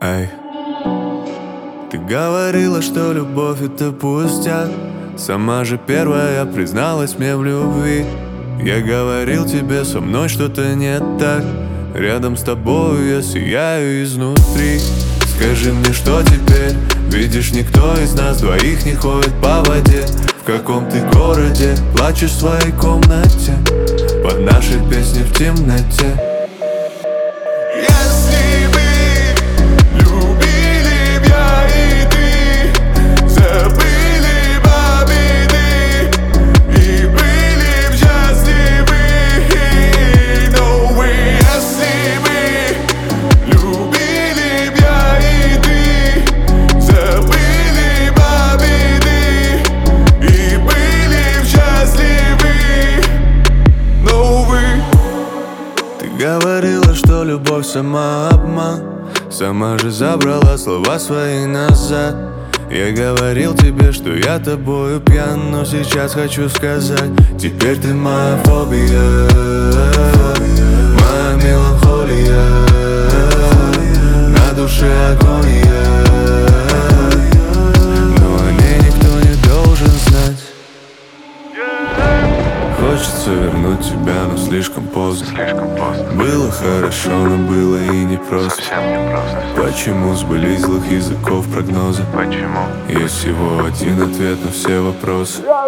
Эй, ты говорила, что любовь это пустяк. Сама же первая призналась мне в любви. Я говорил тебе, со мной что-то не так. Рядом с тобой я сияю изнутри. Скажи мне, что теперь? Видишь, никто из нас двоих не ходит по воде. В каком ты городе? Плачешь в своей комнате под наши песни в темноте. Если бы любили б я и ты, забыли б обиды и были б счастливы. Но вы, если бы любили б я и ты, забыли б обиды и были б счастливы. Но вы. Ты говорила, что любовь самообман. Сама же забрала слова свои назад. Я говорил тебе, что я тобою пьян, но сейчас хочу сказать: теперь ты моя фобия, моя меланхолия, на душе агония, но о ней никто не должен знать. Хочется вернуть тебя, но слишком поздно. Было хорошо, но было и непросто. Почему сбылись злых языков прогнозы? Почему? Есть всего один ответ на все вопросы.